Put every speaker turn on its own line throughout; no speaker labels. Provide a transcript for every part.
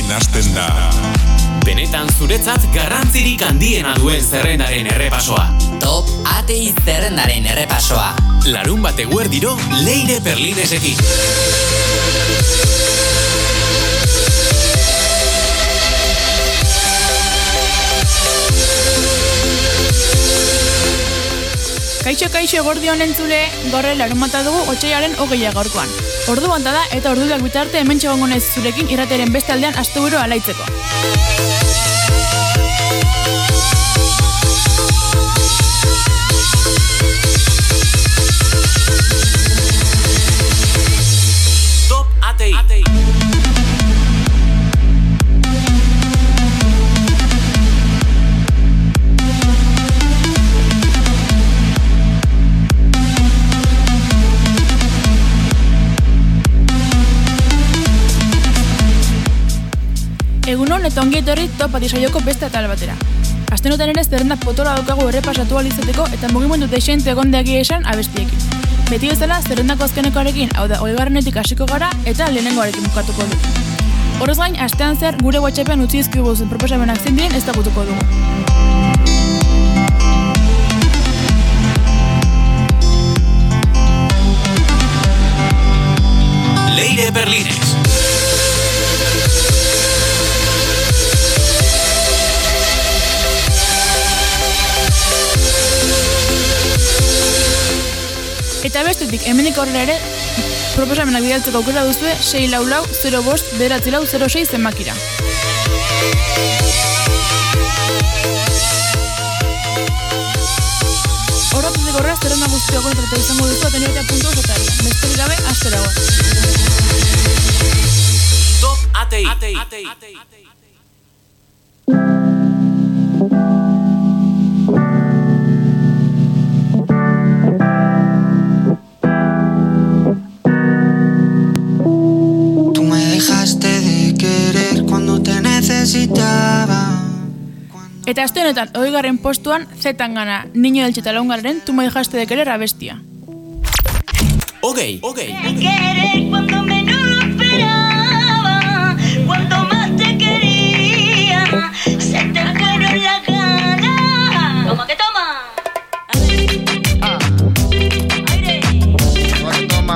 hemen hasten da.
Benetan zuretzat garrantzirik handiena duen zerrendaren errepasoa.
Top ATI zerrendaren errepasoa.
Larun bat eguerdiro, Leire Perlinesekin.
Kaixo eguerdi honen zule, gaurre larunbata dugu otsailaren 20 gaurkoan. Ordu banta da eta orduak bitarte hemen txegongo naiz zurekin irrateren beste aldean asteburu alaitzeko.
Top ATI. Egunon eta ongi etorri Top ATI saioko beste atal batera. Astenetan ere zerrenda potola daukagu errepasatu ahal izateko eta mugimendu dexente egondeak esan abestiekin. Beti bezala zerrendako azkenekoarekin, hau da 20etik hasiko gara eta lehenengoarekin bukatuko dugu. Horrez gain, astean zer gure WhatsAppean utzi dizkigu zen proposamenak zein diren ezagutuko dugu. Leire Perlines. Eta bestetik, hemenik aurrera ere, proposamenak bidaltzeko aukera duzue 644-05-94006 zenbakira. Horratzetik horrela, zerrenda guztiak kontratu izango duzu ateniatea .jari. Besterik gabe, astera goaz. Top ATI. Eta aste honetan, 20. postuan, Zetangana, Niño del Txetalongaren, Tu me dejaste de querer abestia. Okay.
Querer cuando menos lo esperaba, cuando más te quería, se te fueron las ganas. ¿Cómo que toma? Aire.
¿Cómo que toma?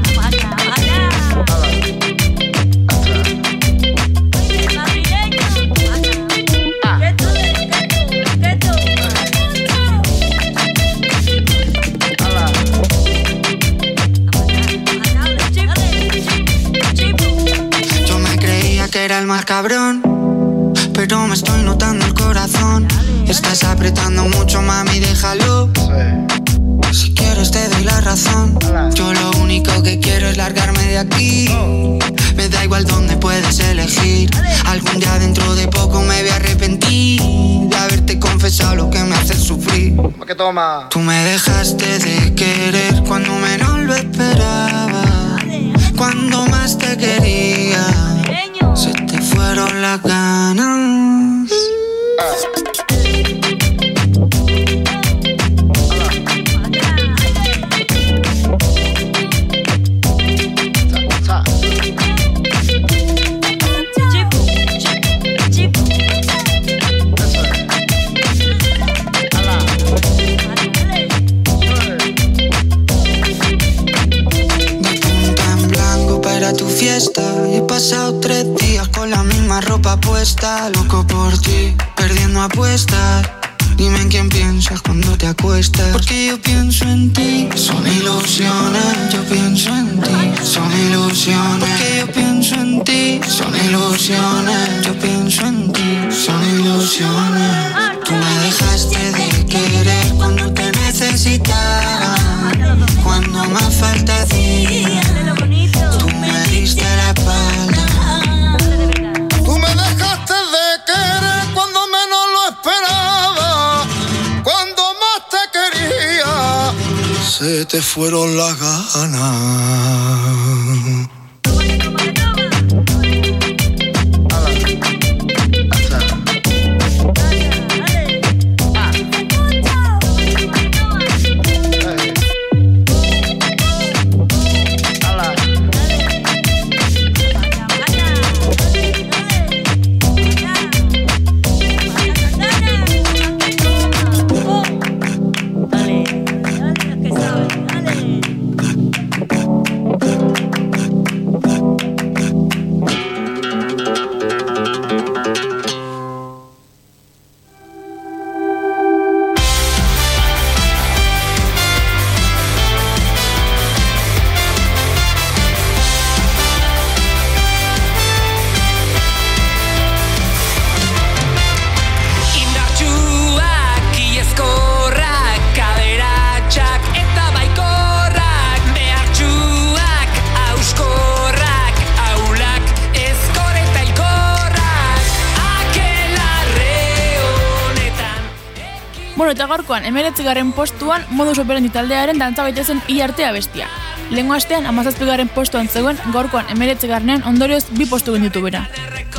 Era el más cabrón, pero me estoy notando el corazón. Estás apretando mucho, mami, déjalo. Si quieres te doy la razón. Yo lo único que quiero es largarme de aquí. Me da igual dónde puedes elegir. Algún día dentro de poco me voy a arrepentir de haberte confesado lo que me hace sufrir.
¿Qué toma?
Tú me dejaste de querer cuando menos lo esperaba, cuando más te quería. Se te fueron las ganas. Tu fiesta, he pasado 3 días con la misma ropa puesta, loco por ti, perdiendo apuestas. Dime en quién piensas cuando te acuestas, porque yo pienso en ti. Son ilusiones, yo pienso en ti. Son ilusiones, porque yo pienso en ti. Son ilusiones, yo pienso en ti. Son ilusiones. Tú me dejaste de querer cuando te necesitaba, cuando más falta hacía. Tú me diste la espalda.
Tú me dejaste de querer cuando menos lo esperaba, cuando más te quería. Se te fueron las ganas.
Bueno, eta gaurkoan 19. postuan Modus Operandi taldearen dantza baitezen Ilartea bestia. Lehengo astean 17. postuan zegoen, gaurkoan 19. ondorioz 2 postu genditu bera.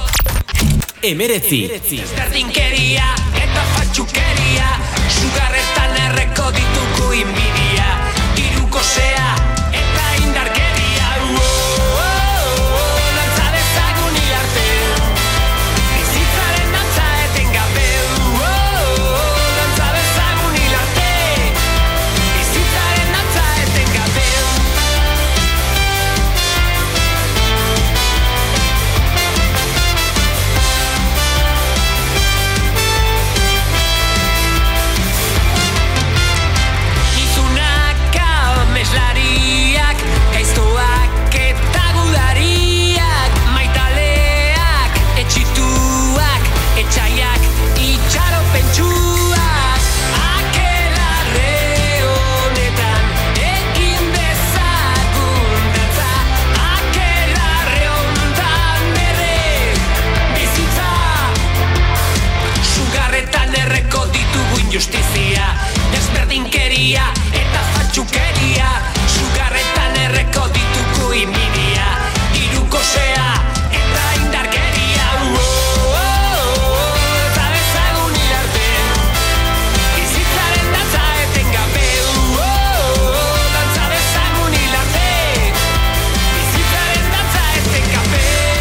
19.
Zardinkeria eta fatxukeria, sugarretan erreko ditugu inbidia, diruko zea eta indarkeria. Dantza dezagun hilarte, bizitzaren dantza etengabe. Dantza dezagun hilarte, bizitzaren dantza etengabe. Meslariak, gaiztoak eta gudariak, maitaleak, etxituak, etxaiak, itxaropentsuak. Akelarre honetan ekin dezagun dantza, akelarre honetan ere bizitza. Sugarretan erreko ditugu injustizia, desberdinkeria eta fatxukeria, sugarretan erreko ditugu inbidia, diruko zea eta indarkeria. Dantza dezagun hilarte, bizitzaren dantza etengabe. Dantza dezagun hilarte, bizitzaren dantza etengabe.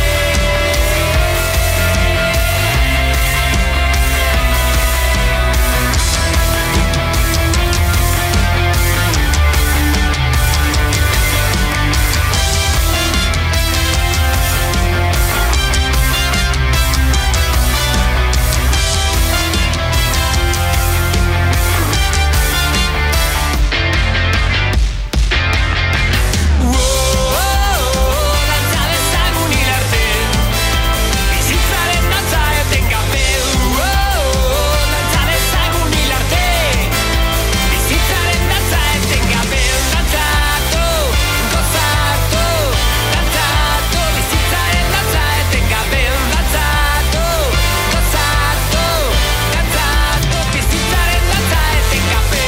Dantza dezagun hilarte, bizitzaren dantza etengabe. Dantza dezagun hilarte, bizitzaren dantza etengabe. Dantzatu, gozatu, dantzatu, bizitzaren dantza etengabe. Dantzatu, gozatu, dantzatu, bizitzaren dantza etengabe.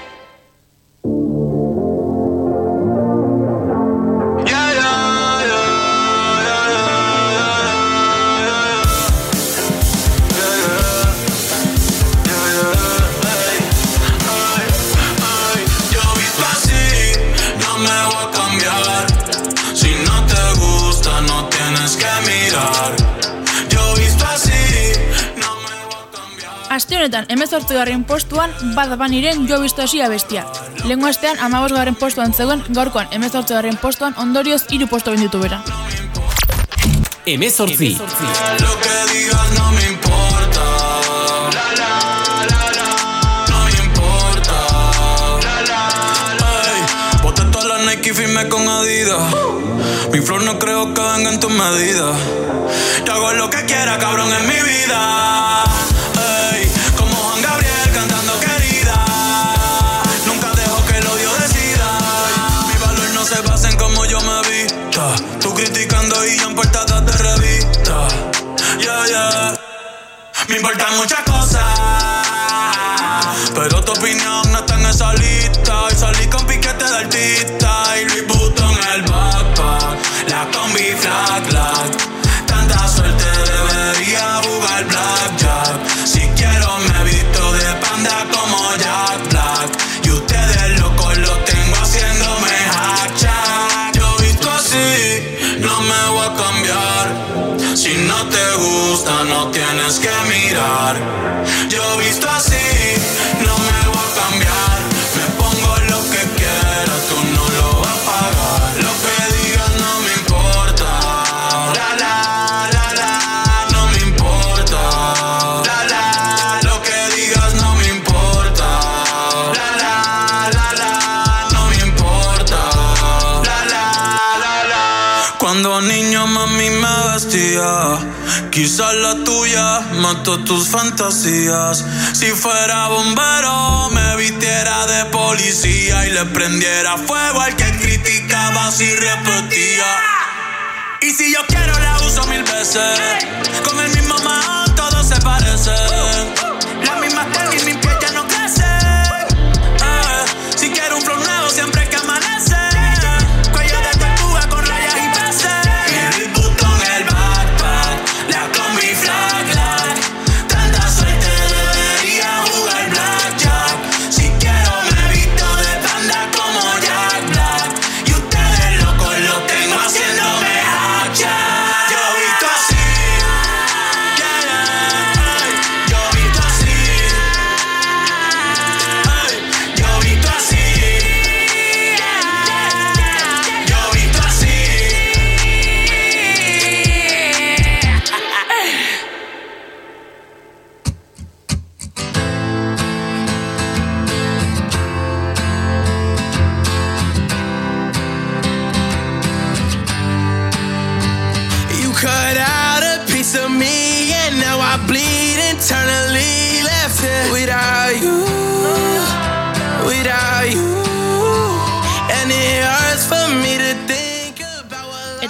Yo visto así, no me voy a cambiar. Si no te gusta, no tienes que mirar. Yo visto así, no me voy a cambiar.
Aste honetan 18. postuan Bad Bunnyren Jo Visto Así abestia. Lehengo astean 15. postuan zegoen, gaurkoan 18. postuan ondorioz 3 postu genditu bera.
19.
Lo que digas no me importa. No me importa. Ey, boté todas las Nike y firmé con Adidas. Mi flow no creo que venga en tus medidas. Yo hago lo que quiera, cabrón, en mi vida. Ey, como Juan Gabriel cantando querida. Nunca dejo que el odio decida. Mi valor no se basa en cómo yo me vista. Tú criticando y yo en portadas de revista. Yeah, yeah. Me importan muchas cosas, pero tu opinión no está en esa lista. Y salí con piquete de artista y Louis Vuitton en el backpack, la combi flag, flag. Tanta suerte debería jugar blackjack. Si quiero me visto de panda como Jack Black. Y ustedes locos los tengo haciéndome hack. Yo visto así, no me voy a cambiar. Si no te gusta, no tienes que mirar. Yo visto así, no me voy a cambiar. Me pongo lo que quiera, tú no lo vas a pagar. Lo que digas no me importa. La la la la, no me importa. La la, lo que digas no me importa. La la la la, no me importa. La la la la. Cuando niño mami me vestía, quizás la tuya mató tus fantasías. Si fuera bombero me vistiera de policía y le prendiera fuego al que criticaba si repetía. Y si yo quiero la uso 1000 veces. Con el mismo man todos se parecen. Las mismas tenis, mi pie ya no crece.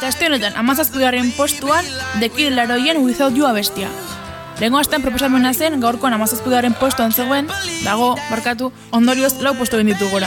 Eta aste honetan 17. postuan The Kid Laroien Without You abestia. Lehengo astean proposamena zen, gaurkoan 17. postuan zegoen, ondorioz 4 postu benditu gora.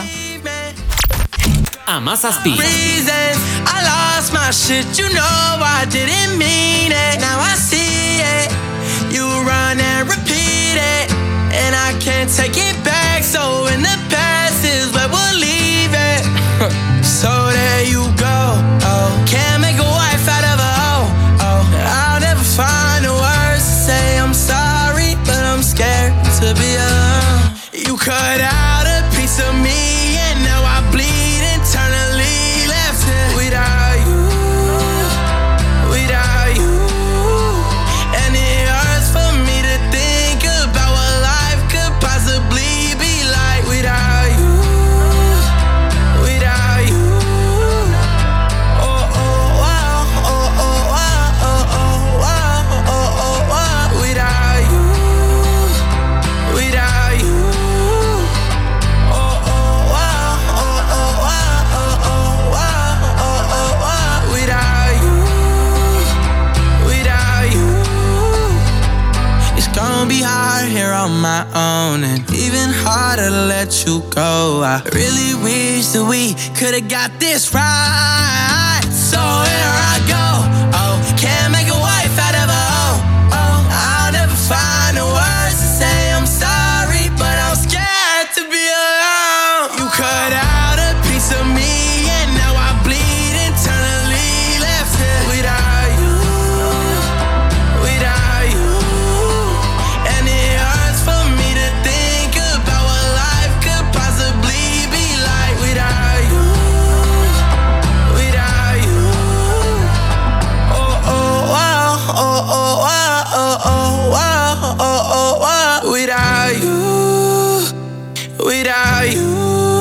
17.
I lost my shit, you know I didn't mean it. Now I see it, you run and repeat it, and I can't take it back. So in the past is where we'll leave it. So there you go. Oh, can't make a wife out of a hoe. Oh, I'll never find the words to say I'm sorry, but I'm scared to be alone. You cut out a piece of me, and now I bleed internally, left it without you, without you. And it hurts for me to think about what life could possibly be like without you, without you. Oh, oh, wow, oh, oh, wow, oh, oh, wow, oh, oh, wow, without you, without you. Gonna be hard here on my own, and even harder to let you go. I really wish that we could've got this right. So here I go. Oh, can't make a wife out of a hoe. Oh, I'll never find the words to say I'm sorry, but I'm scared to be alone. You cut out a piece of me, and now I bleed internally, left it without you, without you. Without you, without you.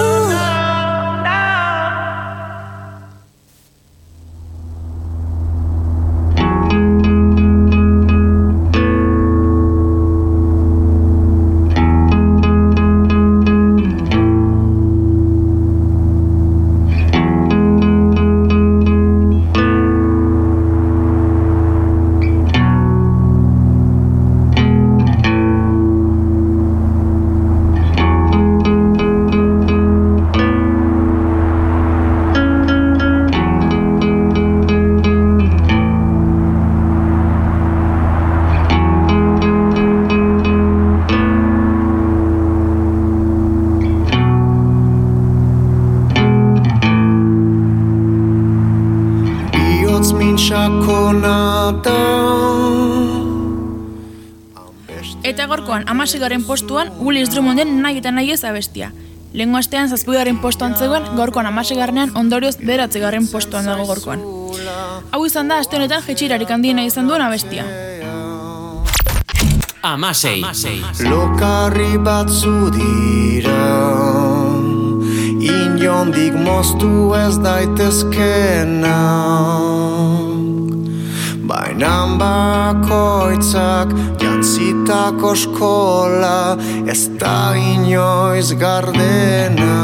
Eta gaurkoan 16. postuan Willis Drummonden Nahi eta nahi ez abestia. Lehengo astean 7. postuan zegoen, gaurkoan 16. ondorioz 9. postuan dago gaurkoan. Hau izan da aste honetan jetxirarik handiena izan duen abestia.
16.
Lokarri batzu dira, inondik moztu ez daitezkena, bainan bakoitzak jantzitako eskola ez da inoiz gardena.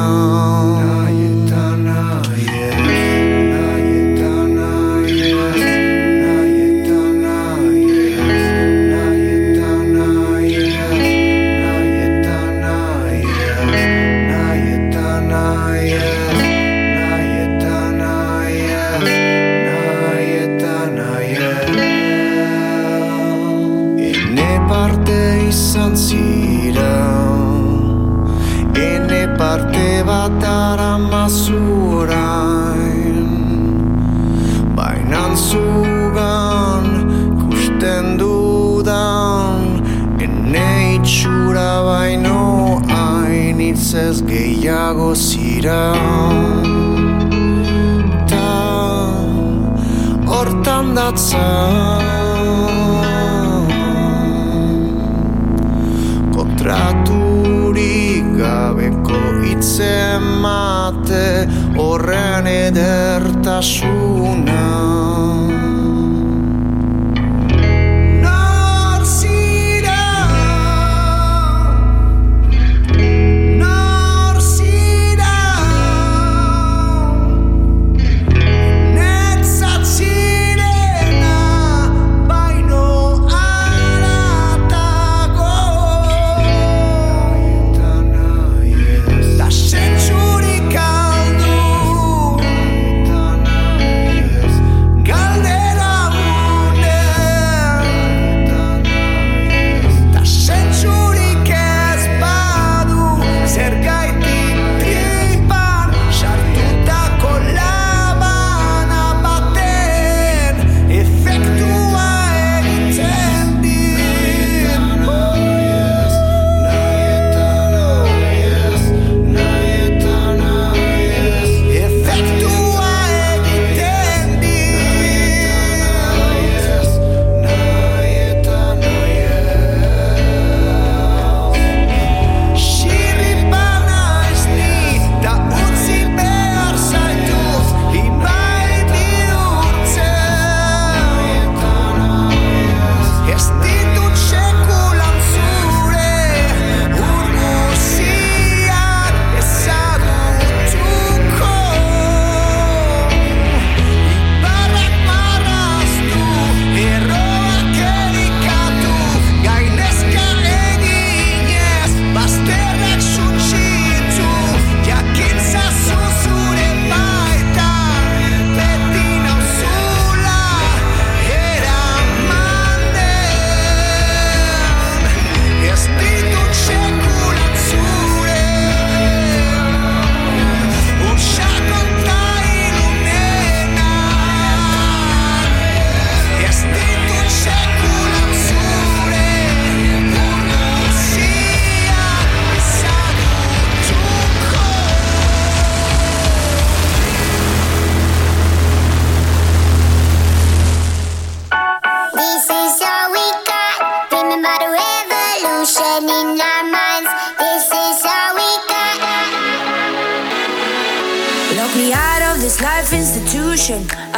Parte bat aramazurain, bainan zugan kusten dudan, ene itxura baino hainitzez gehiago zira. Ta hortan datzan kontraturik gabeko itzemate horren edertasuna. Netzat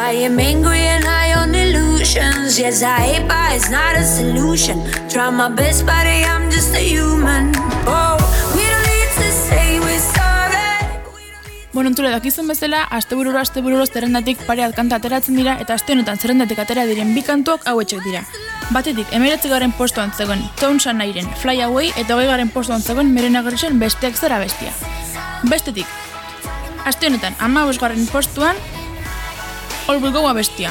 I am angry and high on illusions. Yes, I hate, but it's not a solution. Try my best, but I'm just a human. Oh, we don't need to say we're sorry.
Bueno, entzule, dakizun bezala, astebururo zerrendatik pareat kanta ateratzen dira, eta aste honetan zerrendatik atera diren bi kantuak hauetxek dira. Batetik, 19. postuan zegoen Town Sanairen Fly Away, eta 20. postuan zegoen Merena Gerrisen Besteak Zara Bestia. Bestetik, aste honetan 15. postuan All Will Go Abestia.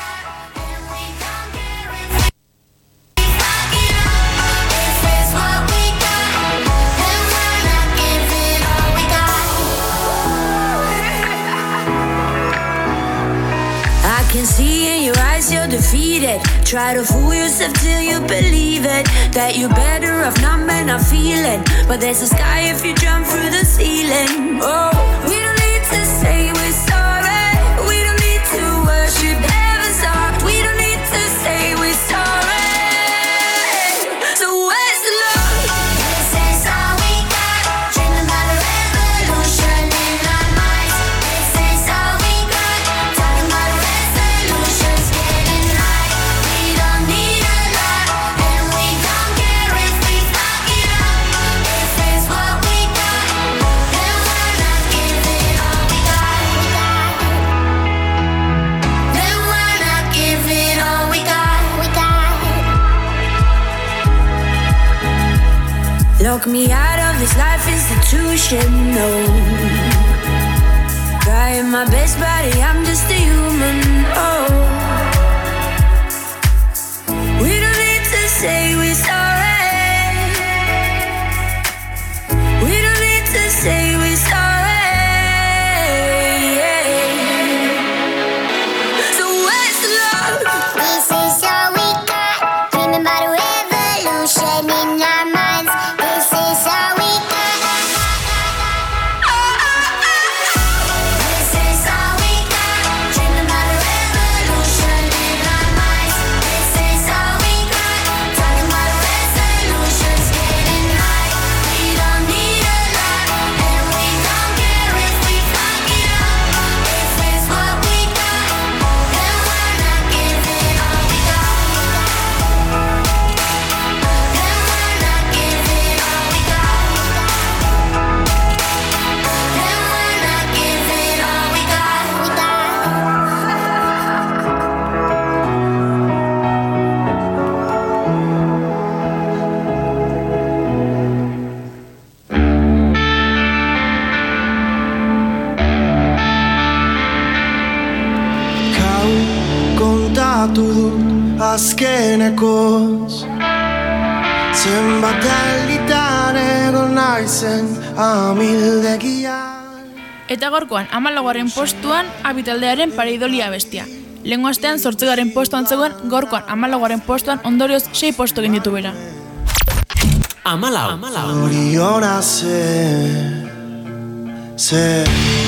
I can see in your eyes you're defeated. Try to fool yourself till you believe it, that you're better off numb and not feeling. But there's a sky if you jump through the ceiling. Oh, we don't need to say we're sorry. We don't need to worship heaven's heart. We don't need to say we're sorry. So where's the love? This is all we got. Dreaming about a revolution in our minds. This is all we got. Talking about a resolutions, getting high. We don't need a lot, and we don't care if we fuck it up. This is what we got, and we're not giving all we got. Then we're not giving all we got. Lock me out of this life institution, no. Trying my best, buddy, I'm just a human, oh. We don't need to say we're sorry. We don't need to say we're sorry. So where's the love?
This is all we got. Dreaming about a revolution in our minds. This is all we got.
This is all we got. Dreaming about a revolution in our minds. This is all we got. Talking about a resolutions, getting high. We don't need a lot, and we don't care if we fuck it up. This is what we got, and we're not giving all we got. And we're not giving all we got. And we're not giving all we got.
Kau kontatu dut azkenekoz, zenbat alditan egon naizen amildegian.
Eta gorkoan 14. postuan Abitaldearen Pareidolia Bestia. Lehengo astean 8. postuan zegoen, gorkoan 14. postuan ondorioz 6 postu egin ditu bera.
14.
Oriona zer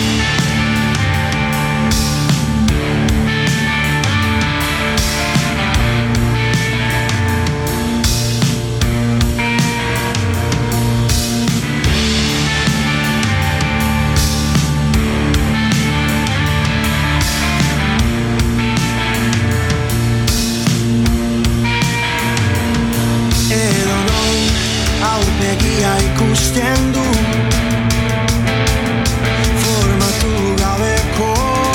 edo non aurpegia ikusten du, formatu gabeko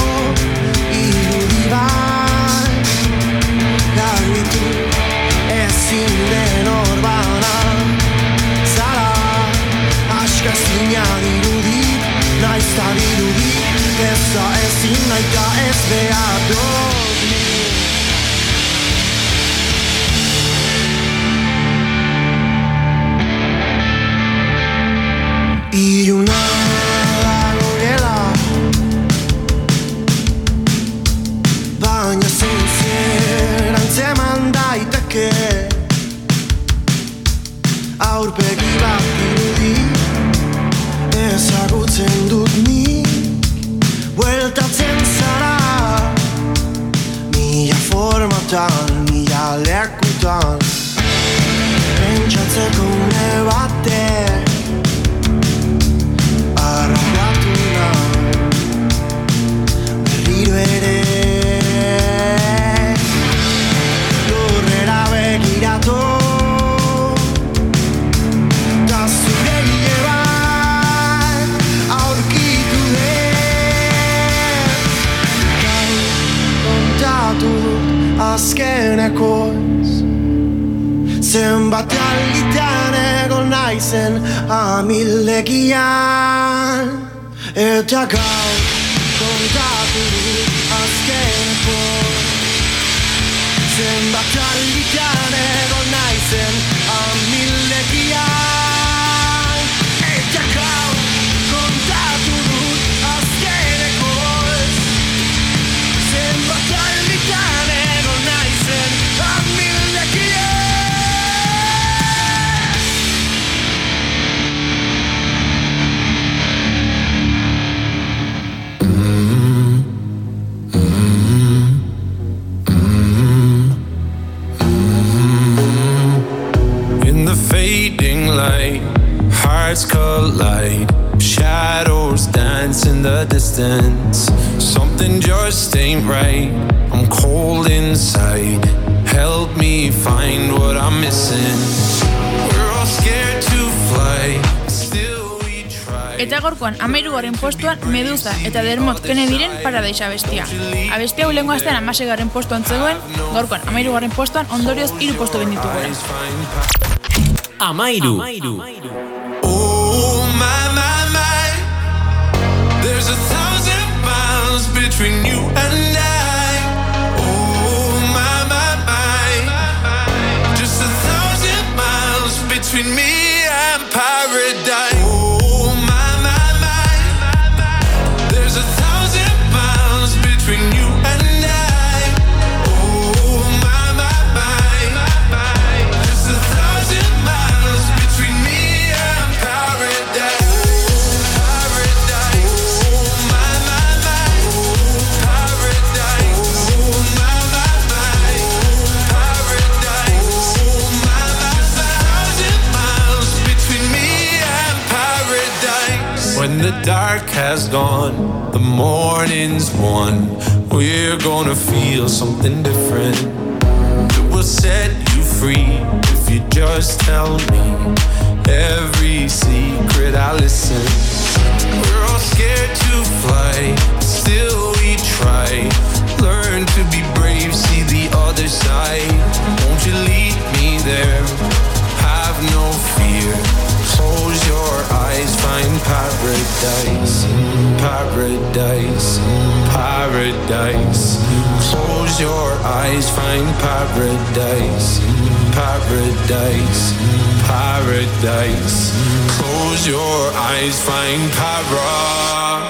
irudi bat, garbitu ezin den orbana, zara askazina dirudi, naizta dirudi, ez da ezin naita ez behar dormi. Iluna dago gela, baina zein antzeman daiteke, aurpegi bat dirudi, ezagutzen dut nik, bueltatzen zara, mila formatan, mila lekutan, pentsatzeko une batek, arrapatu da, berriro ere zenbat alditan egon naizen amildegian, eta gaur kontatu azkeneko. Zenbat alditan egon naizen amildegian, eta gaur kontatu dut azkeneko. Zenbat alditan egon naizen amildegian.
Fading light, hearts collide, shadows dance in the distance. Something just ain't right, I'm cold inside. Help me find what I'm missing. We're all scared to fly, still we try.
Eta gorkoan 13. postuan Medusa eta Dermot Kennedyren Paradise abestia. Abestia ulengo astean 16. postuan zegoen, gorkoan 13. postuan ondorioz 3 postu benditu gara.
Amairu.
Oh my, my, my. There's 1,000 miles between you and I. Oh my, my, my. Just 1,000 miles between me and paradise. Oh my, my, my. There's 1,000 miles between you and I. Oh my, my, my. Just 1,000 miles between me and paradise. Paradise. Oh my, my, my. Paradise. Oh my, my, my. Paradise. Oh my, my, my. 1,000 miles between me and paradise. When the dark has gone, the morning's won. We're gonna feel something different. It will set you free if you just tell me every secret I listen. We're all scared to fly, still we try. Learn to be brave, see the other side. Won't you lead me there? Have no fear. Close your eyes, find paradise. Paradise, paradise. Close your eyes, find paradise. Paradise, paradise. Close your eyes, find paradise.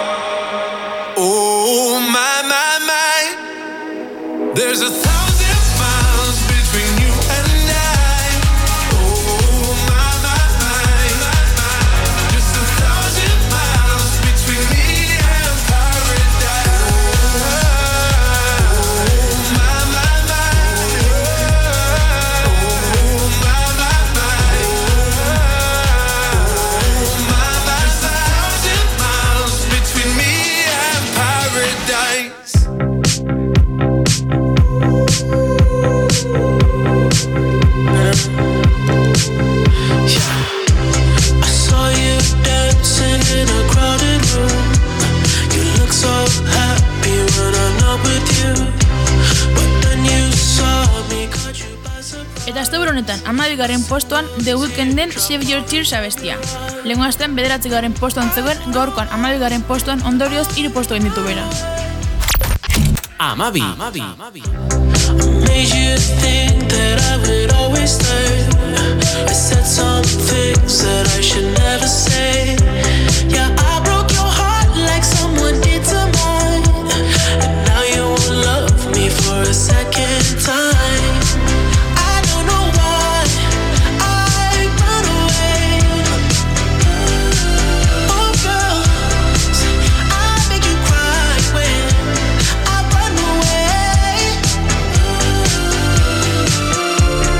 Oh my, my, my. There's 1,000 miles between you and I. Oh my, my, my. Just 1,000 miles between me and paradise. Oh my, my, my. Oh my, my, my. Oh my, my, 1,000 miles between me and paradise.
I saw you dancing in a crowded room. You look so happy when I'm not with you. But then you saw me, caught you by surprise.
Eta asteburu honetan 12. postuan The Weeknden Save Your Tears abestia. Lehengo astean 9. postuan zegoen, gaurkoan 12. postuan ondorioz 3 postu genditu bera.
Amabi.
Made you think that I would always stay. I said some things that I should never say. Yeah, I broke your heart like someone did to mine. And now you won't love me for a second time. I don't know why I run away. Oh girls, I make you cry when I run away.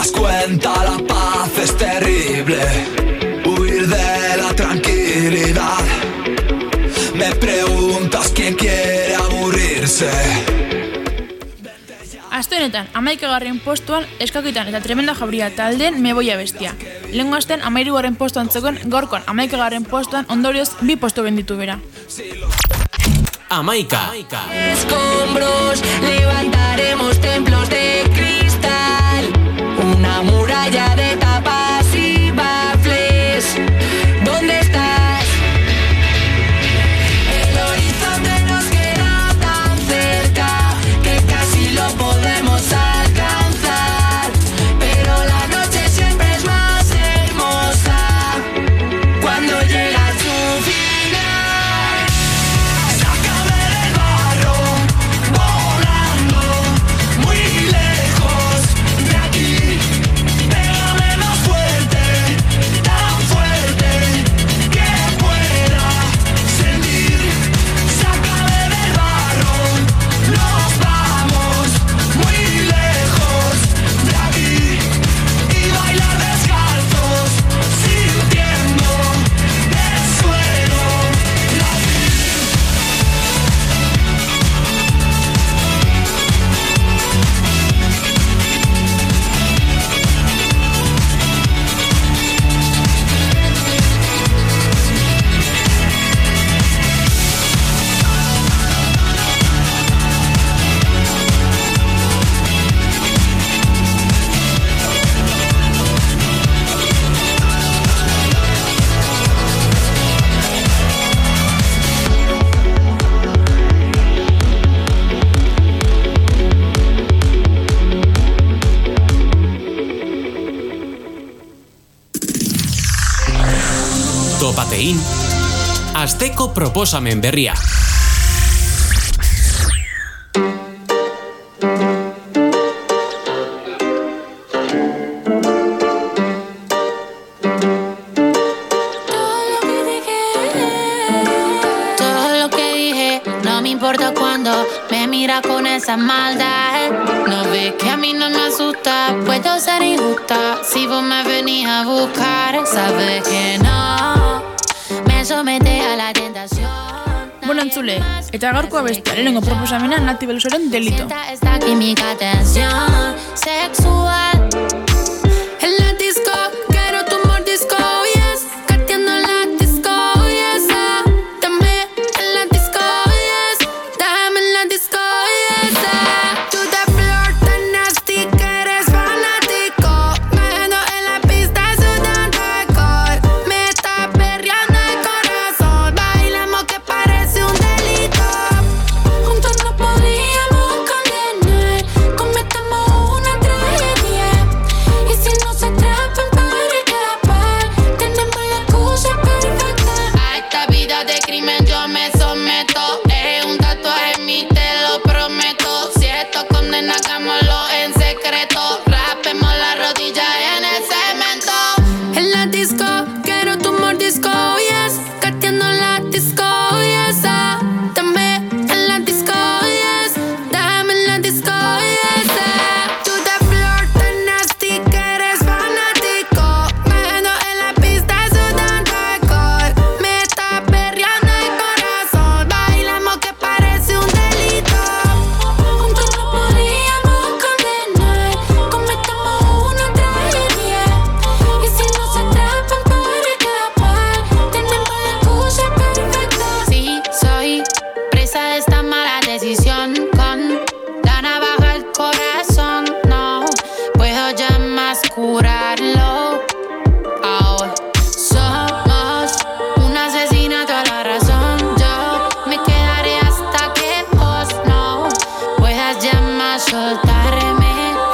das cuenta, la paz es terrible. Huir de la tranquilidad. Me preguntas quién quiere aburrirse.
Aste honetan, 11. postuan Eskakitan eta Tremenda Jauria taldeen Me Voy a Bestia. Lehengo astean 13. postuan zegoen, gaurkoan 11. postuan ondorioz 2 postu benditu bera.
Amaika.
Escombros, levantaremos templos de cristal, una muralla de tapas y bafles. ¿Dónde estás? El horizonte nos queda tan cerca que casi lo podemos alcanzar, pero la noche siempre es más hermosa cuando llega su final. Sácame del barro, volando muy lejos de aquí. Pégame más fuerte, tan fuerte que pueda sentir. Sácame del barro, nos vamos muy lejos de aquí. Y bailar descalzos, sintiendo el suelo latir.
Topatein, asteko proposamen berria.
Todo lo que dije, no me importa cuando me mira con esa maldad. No ves que a mí no me asusta, puedo ser injusta si vos me venís a buscar. Sabes que no me somete a la tentación.
Bueno, entzule, eta gaurkoa bestia, lehenengo proposamena Nati Belusoren Delito.
Esta química, tensión sexual. En la disco, quiero tu mordisco, yes. Cateando en la disco, yes. Dame en la disco, yes. Dame en la disco, yes. Tú de flor tan nasty que eres fanático. Menos en la pista sudando alcohol. Me está perreando el corazón. Bailamos que parece un delito. Juntos no podríamos condenar. Cometamos una tragedia. Y si no se atrapan para escapar, tenemos la excusa perfecta. A esta vida de crimen yo me someto. Es un tatuaje en mí, te lo prometo. Si esto condena, hagámoslo en secreto. Rapemos la rodilla en el cemento. En la disco, quiero tu mordisco, yes. Cateando en la disco, yes. Dame en la disco, yes. Dame en la disco, yes. Tú de flor tan nasty que eres fanático. Menos en la pista sudando alcohol. Me está perreando el corazón. Bailamos que parece un delito. Juntos no podríamos condenar. Cometamos una tragedia. Y si no se atrapan para escapar, tenemos la excusa perfecta. Sí, soy presa de esta mala decisión. Con la navaja al corazón, no puedo ya más curarlo. Ahora somos un asesinato a la razón. Yo me quedaré hasta que vos no puedas ya más soltarme.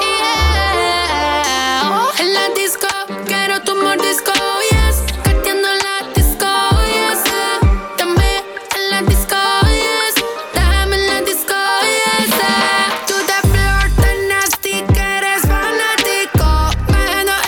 Yeah. En la disco, quiero tu mordisco, yes. Cateando en la disco, yes. Dame en la disco, yes. Dame en la disco, yes. Tú de flor tan nasty que eres fanático. Menos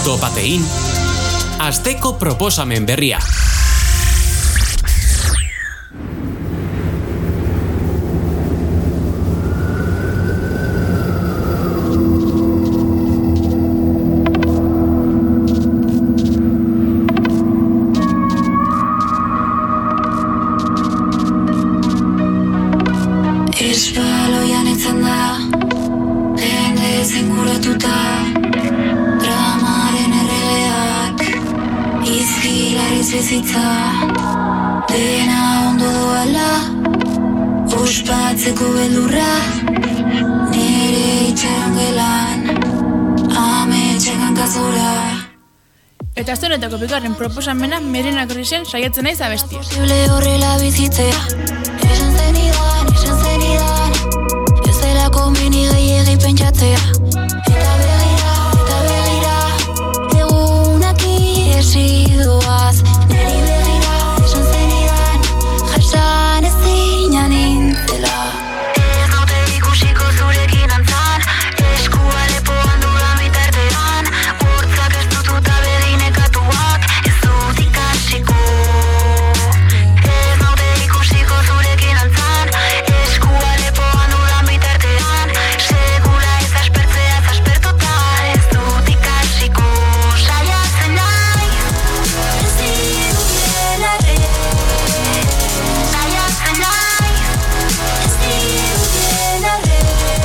Topatein, asteko proposamen berria.
Espaloian etzen da, jende zinguratuta, dramaren erregeak, izkilariz bizitza, dena ondo doala, ospatzeko beldurra, nire itxaron gelan, ametxekan kazura.
Eta azte honetako bigarren proposamena Merena Grisen saiatzen naiz abestia.
Posible horrela bizitzea, esan zenidan, ez dela komeni gehiegi pentsatzea. Eta begira, egunak iesi doaz, niri begira, esan zenidan, jasan ez zina nintzela. Ez naute ikusiko zurekin antzan, eskua lepoan dudan bitartean, hortzak ez dututa bedinekatuak, ez dut ikasiko. Ez naute ikusiko zurekin antzan, eskua lepoan dudan bitartean, segula ez aspertzea aspertuta, ez dut ikasiko. Saiatzen naiz, ez dirudien arre. Saiatzen naiz, ez dirudien arre.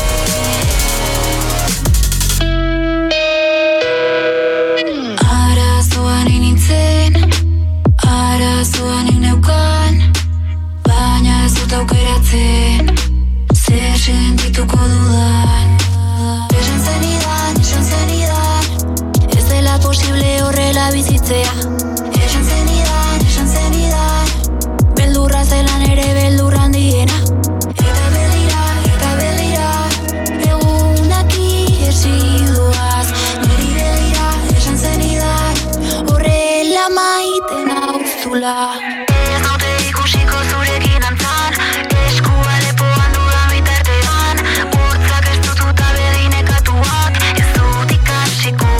Arazoan inintzen, arazoan ineukan, baina ez dut aukeratzen, zer sentituko dudan. Esan zenidan, ez dela posible horrela bizitzea. Esan zenidan, beldurra zelan ere beldurra handiena. Eta begira, egunak iesi doaz, niri begira, esan zenidan, horrela maiten hauztula. Ez naute ikusiko zurekin antzan, eskua lepoan dudan bitartean, hortzak ez dututa bedinekatuak, ez dut ikasiko.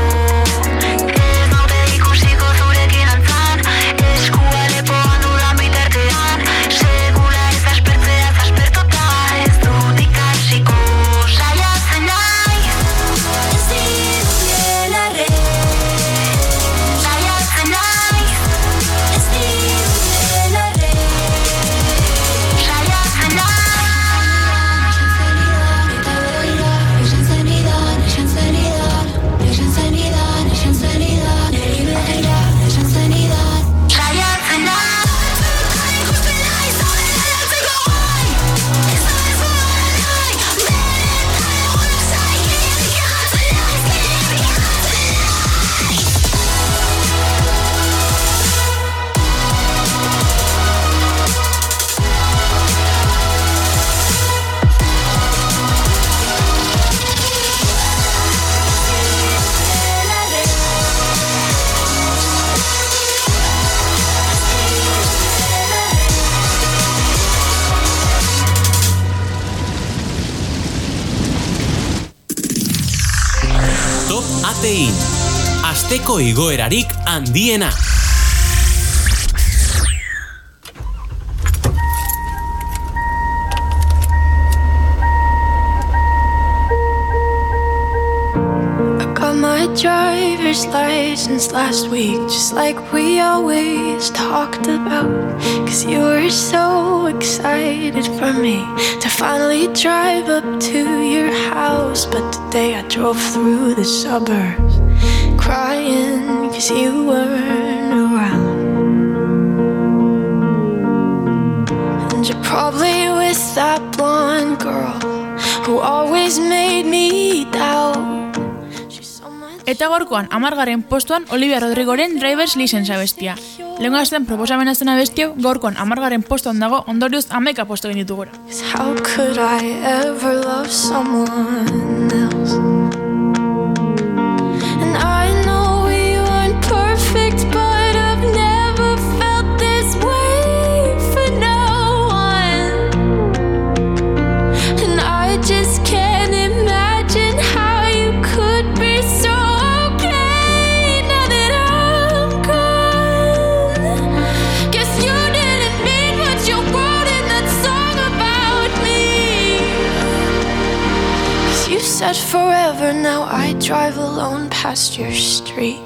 Ez naute ikusiko zurekin antzan, eskua lepoan dudan bitartean, segula ez aspertzea aspertuta, ez dut ikasiko. Saiatzen naiz, ez dirudien arre. Saiatzen naiz, ez dirudien arre. Saiatzen naiz. Esan zenidan, niri begira, esan zenidan. Saiatzen naiz. Ikusten naiz, zaudela lertzeko gai. Ez da ez nahi, benetan egonak zaik, gehiatzen
Topatein, asteko igoerarik handiena.
Got my driver's license last week, just like we always talked about. 'Cause you were so excited for me to finally drive up to your house. But today I drove through the suburbs, crying 'cause you weren't around. And you're probably with that blonde girl who always made me doubt.
Eta gorkoan, 10. postuan Olivia Rodrigoren Driver's License abestia. Lehengo astean proposamena zen abestia, gaurkoan 10. postuan dago, ondorioz 11 postu egin ditu gora.
How could I ever love someone else? And I know we weren't perfect, but I've never felt this way for no one. And I just can't imagine how you could be so okay said forever, now I drive alone past your street.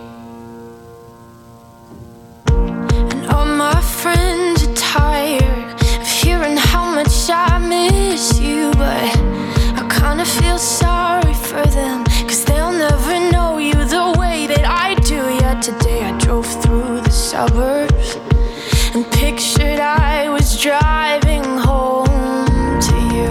And all my friends are tired of hearing how much I miss you, but I kinda feel sorry for them, 'cause they'll never know you the way that I do. Yet today I drove through the suburbs and pictured I was driving home to you.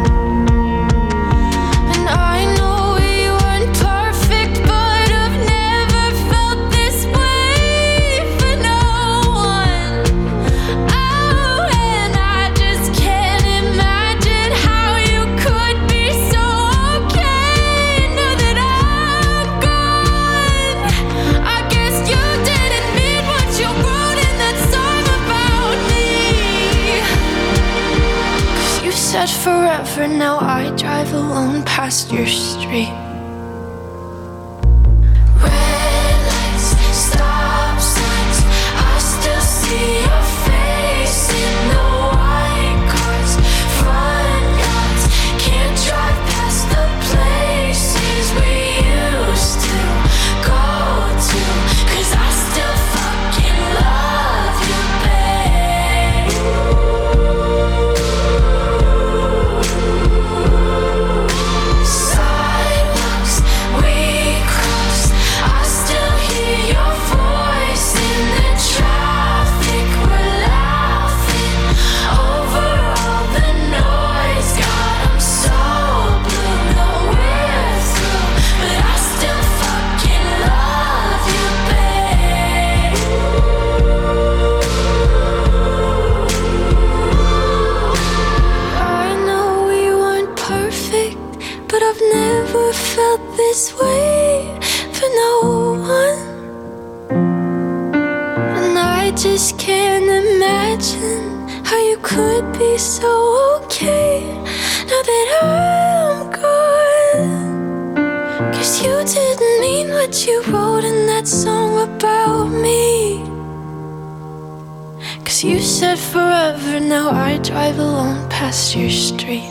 And I know we weren't perfect, but I've never felt this way for no one. Oh, and I just can't imagine how you could be so okay now that I'm gone. I guess you didn't mean what you wrote in that song about me. 'Cause you said forever, now I drive alone past your street. Red lights, stop signs, I still see your face in the white cars, front yards, can't drive past the places we used to go to, 'cause I still fucking love you, babe. Sidewalks we crossed, I still hear your voice in the traffic. We're laughing over all the noise. God, I'm so blue, no we're through, but I still fucking love you, babe. I know we weren't perfect, but I've never felt this way for no one. And I just can't imagine how you could be so okay now that I'm gone. 'Cause you didn't mean what you wrote in that song about me. 'Cause you said forever, now I drive alone past your street.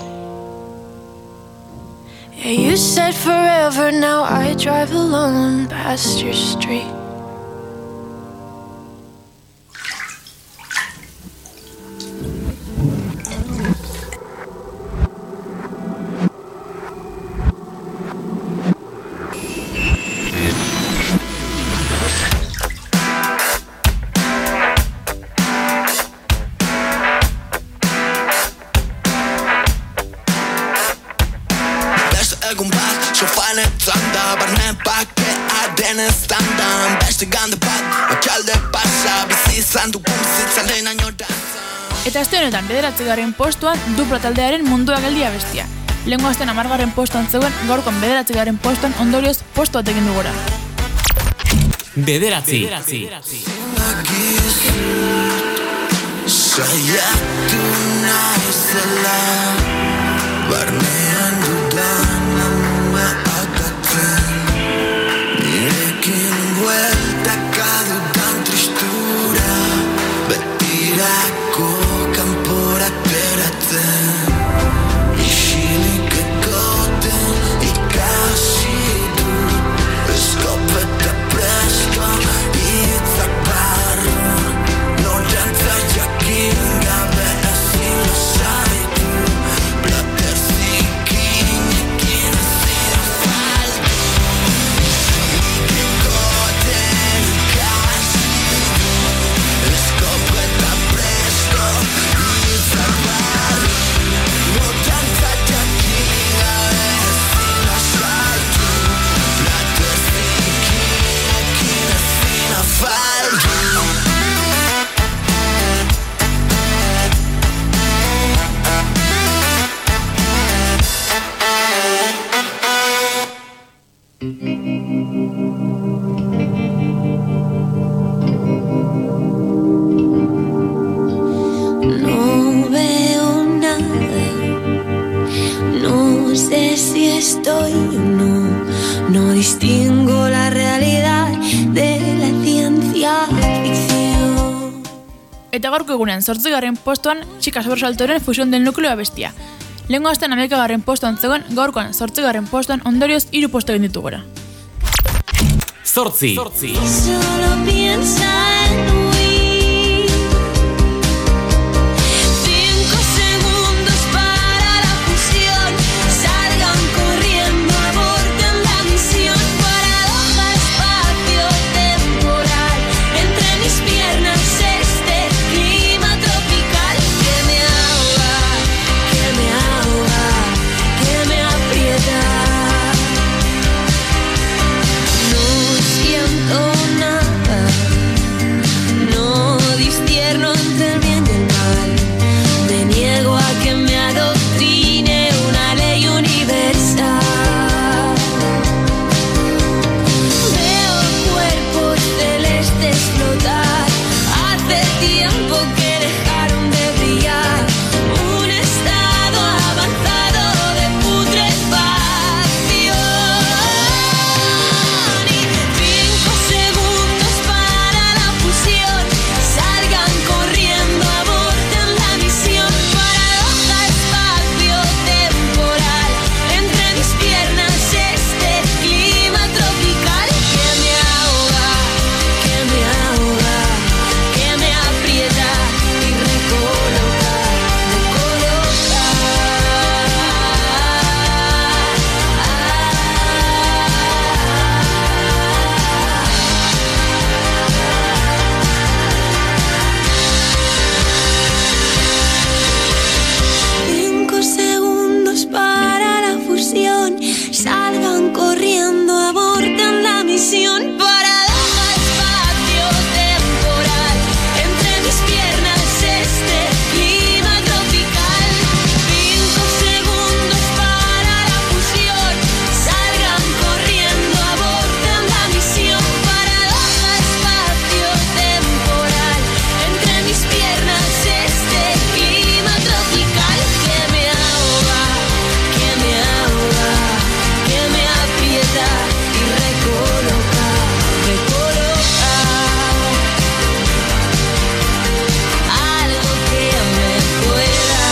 Yeah, you said forever, now I drive alone past your street.
Beste egun bat, sofanetan da, barne bakearen estandan. Beste gande bat, otxalde pasa, bizi izan dugun bizitzaren añoranza.
Eta aste honetan, 9. postuan Dupla taldearen Mundua geldia bestia. Lehengo astean 10. postuan zegoen, gaurkoan 9. postuan ondorioz postu bat egin du gora.
9.
Saiatu naizela, barnean dudan amua atatzen, nirekin bueltaka dudan tristura, betirako kanpora ateratzen, isilik egoten ikasi dut, eskopeta presto hitzak barrun, norantza jakin gabe ezin lasaitu, plater zikinekin ezin afaldu, egoten ikasi dut, eskopeta presto hitzak barrun, norantza jakin gabe ezin lasaitu, plater zikinekin ezin afaldu.
No veo nada, no sé si estoy o no distingo la realidad de la ciencia ficción.
Eta gaurko egunean 8. postuan Txika Sobresaltoren Fusión del Núcleo bestia. Lehengo astean 11. postuan zegoen, gaurkoan 8. postuan, ondorioz 3 postu egin ditu gora.
8.
Solo piensa en huir. 5 segundos para la fusión. Salgan corriendo, aborten la misión. Paradoja espacio-temporal. Entre mis piernas este clima tropical que me ahoga, que me ahoga, que me aprieta. No siento nada, no discierno entre el bien y el mal. Me niego a que me adoctrine una ley universal. Veo cuerpos celestes flotar, hace tiempo que dejaron de brillar. Un estado avanzado de putrefacción. Y 5 segundos para la fusión. Salgan corriendo, aborten la misión. Paradoja espacio-temporal. Entre mis piernas este clima tropical que me ahoga, que me ahoga, que me aprieta y recoloca, Cinco segundos para la fusión. Salgan corriendo, aborten la misión. Paradoja espacio-temporal. Entre mis piernas este clima tropical. 5 segundos para la fusión. Salgan corriendo, aborten la misión. Paradoja espacio-temporal. Entre mis piernas este clima tropical que me ahoga, que me ahoga, que me aprieta y recoloca, recoloca. Algo que me pueda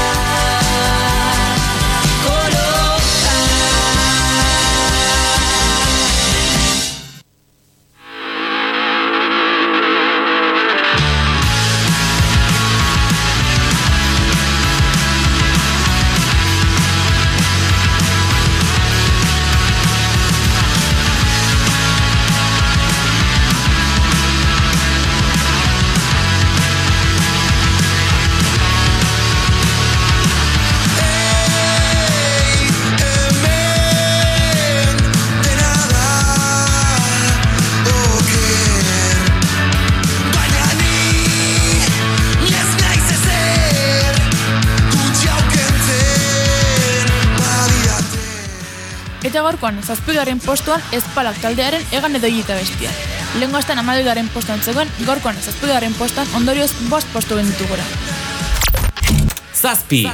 colocar.
Eta gaurkoan, 7. postuan Ezpalak taldearen Egan edo Hilita bestia. Lehengo astean 12. postuan zegoen, gaurkoan 7. postuan, ondorioz 5 postu egin ditu gora.
7.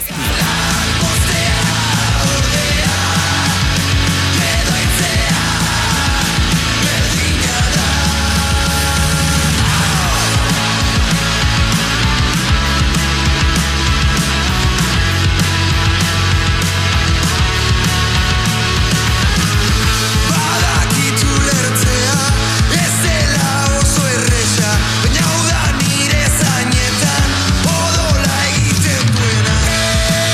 Badakitu lertzea, ez dela oso erresa, baina udan nire zainetan odola egiten duena.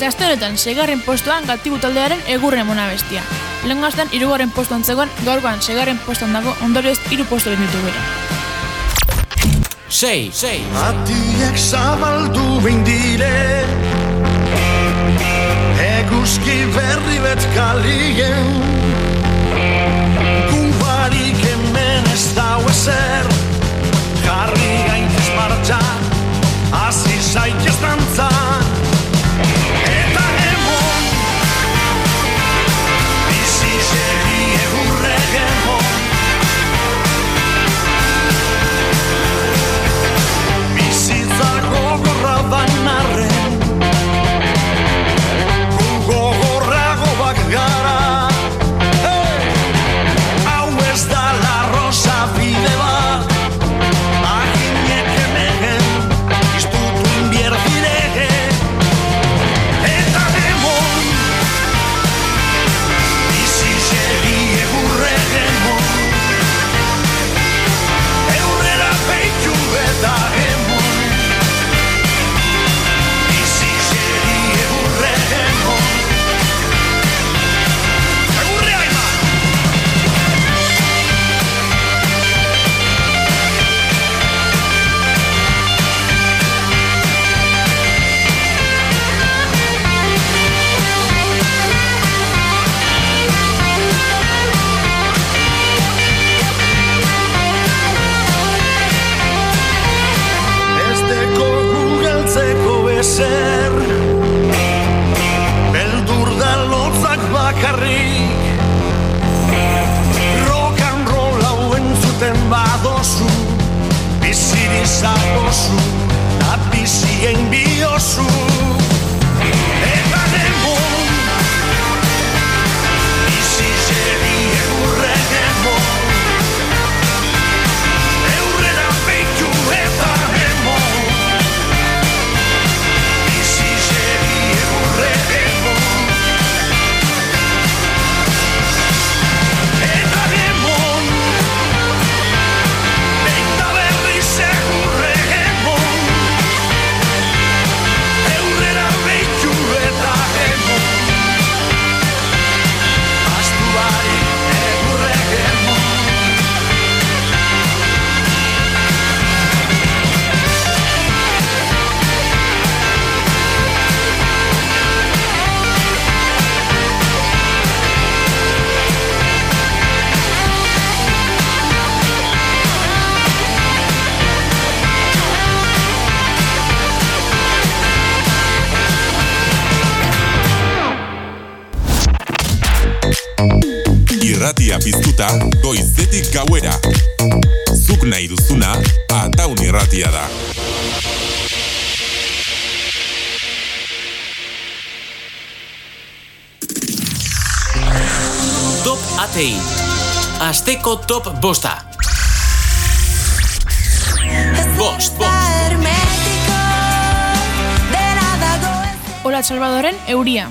Eta aste honetan 6. postuan Gatibu taldearen Egurren Mona bestia. Lehengo astean 3. postuan zegoen, gaurkoan 6. postuan dago, ondorioz 3 postu benditu bere.
6.
Atiak zabaldu bindire Eguzki berri bet kalien Gubarik hemen ez dau ezer Jarri gaitez martxan Hasi zaitez dantzan Eta emon Bizi segi egurre emon Bizitza gogorra banarren Gogorrago bak gara Hau ez da la rosa bide bat Aginek emegen Iztutu inbierdirege Eta demon Bizi segi egurre demon Eurrera beitu eta demon Bizi segi egurre demon Egurre aiman Ez deko gugeltzeko ezer Beldur da lotzak bakarrik Rock and roll hau entzuten badozu Biziri zadozu Da bizien biozu Eta demon Bizi segi egurre demon Eurrera beitu eta demon Bizi segi egurre demon Eta demon Beita berriz egurre demon Eurrera beitu eta demon Astu bari egurre demon
Irratia piztuta goizetik gauera. Zuk nahi duzuna, Ataun irratia da.
Top ATI. Asteko top bosta. Bost.
Olatz Salvadoren Euria.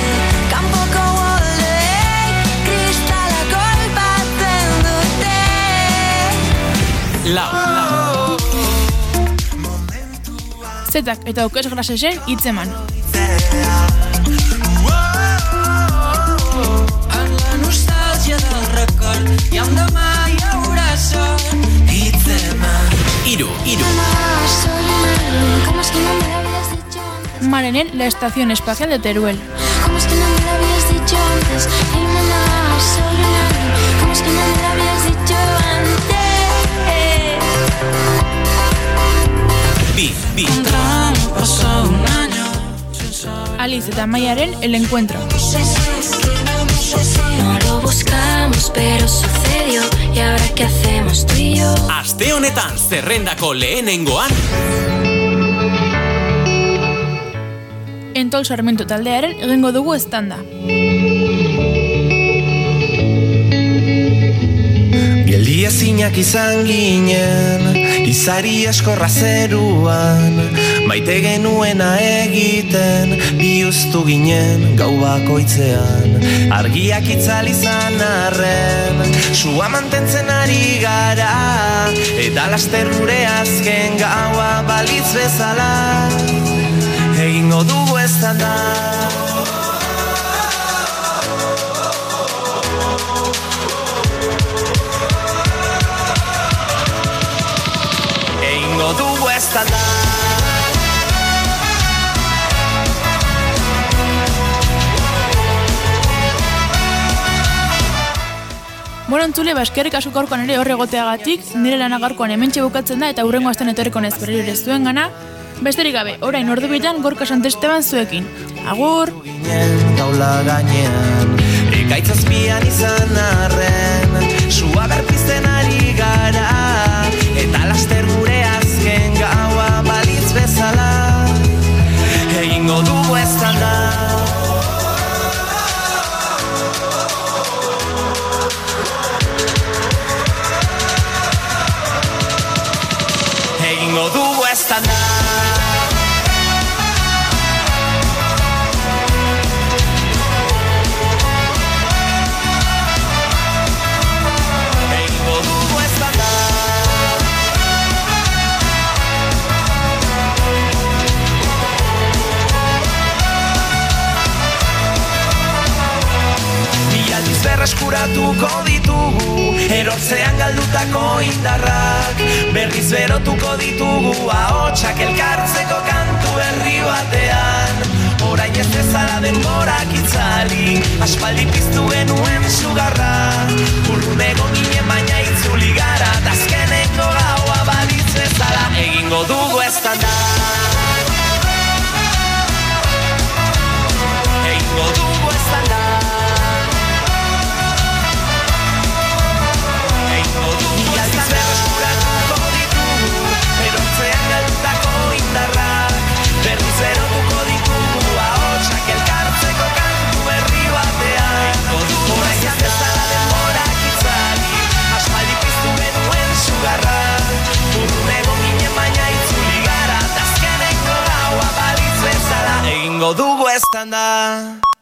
Lau.
Zetak eta Aukez Grasesen hitzeman.
En la nostàlgia del record i el demà hi haurà sol hitzeman.
Iru.
Marenen La Estación Espacial de Teruel.
¿Cómo es que no me lo habías dicho antes? Hey, maná, soy un ángel. ¿Cómo es que no me lo habías dicho antes?
Bi.
Pasó un año.
Alice eta Maiaren El Encuentro.
No lo buscamos, pero sucedió. ¿Y ahora qué hacemos tú y yo?
Aste honetan zerrendako lehenengoan.
Entol Sarmiento taldearen egingo dugu estanda.
Geldi ezinak izan ginen, izari eskorra zeruan, maite genuena egiten, bihuztu ginen gau bakoitzean. Argiak itzal izan arren, sua mantentzen ari gara, eta laster gure azken gaua balitz bezala, egingo dugu estanda.
entzule, baskerrik asko gaurkoan ere horre egoteagatik, nire lana gaurkoan hementxe bukatzen da eta hurrengo astean etorriko naiz berriro ere zuen gana. Besterik gabe, orain ordu bitan Gorka Santesteban zuekin. Agur!
Taula gainean, ekaitzazpian izan arren, sua berpizten ari gara, eta laster gure azken gaua balitz bezala, egingo dugu eztanda. Egingo dugu eztanda. Berreskuratuko ditugu, erortzean galdutako indarrak, berriz berotuko ditugu, ahotsak elkartzeko kantu herri batean. Orain ez bezala denborak itzali, aspaldi piztu genuen sugarra, urrunego ginen baina itzuli gara, azkeneko gaua balitz bezala, egingo dugu eztanda. Egingo dugu eztanda. Berriz erotuko ditugu, ahotsak elkartzeko kantu herri batean. Orain ez bezala denborak itzali, aspaldi piztu genuen sugarra, urrunego ginen baina itzuli gara, azkeneko gaua balitz bezala, egingo dugu eztanda.